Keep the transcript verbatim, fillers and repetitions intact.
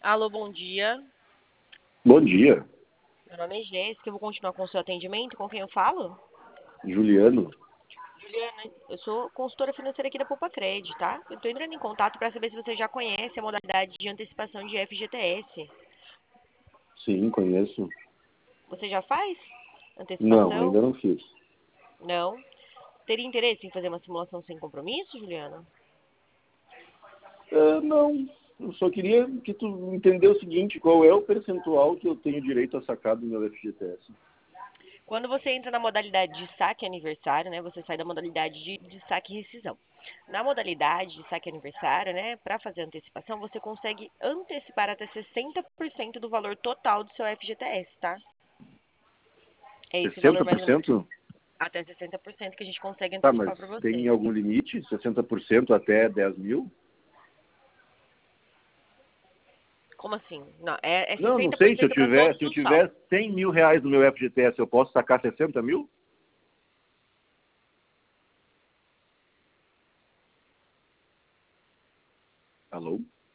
Alô, bom dia. Bom dia, Meu nome é Jéssica, eu vou continuar com o seu atendimento. Com quem eu falo? Juliano. Juliana, eu sou consultora financeira aqui da Poupa Cred, tá? Eu tô entrando em contato para saber se você já conhece a modalidade de antecipação de F G T S. Sim, conheço. Você já faz Não, antecipação? ainda não fiz. Não? Teria interesse em fazer uma simulação sem compromisso, Juliana? Ah, não, eu só queria que tu entender o seguinte, qual é o percentual que eu tenho direito a sacar do meu F G T S? Quando você entra na modalidade de saque aniversário, né, você sai da modalidade de, de saque e rescisão. Na modalidade de saque aniversário, né, para fazer antecipação, você consegue antecipar até sessenta por cento do valor total do seu F G T S, tá? É esse valor sessenta mais por ou menos, cento? até sessenta por cento que a gente consegue Tá, mas antecipar para você. tem algum limite? sessenta por cento até dez mil? Como assim? Não, é, é Não, não sessenta por sei, se eu cento para tiver, todos se eu os saldos. tiver cem mil reais no meu F G T S, eu posso sacar sessenta mil? Alô?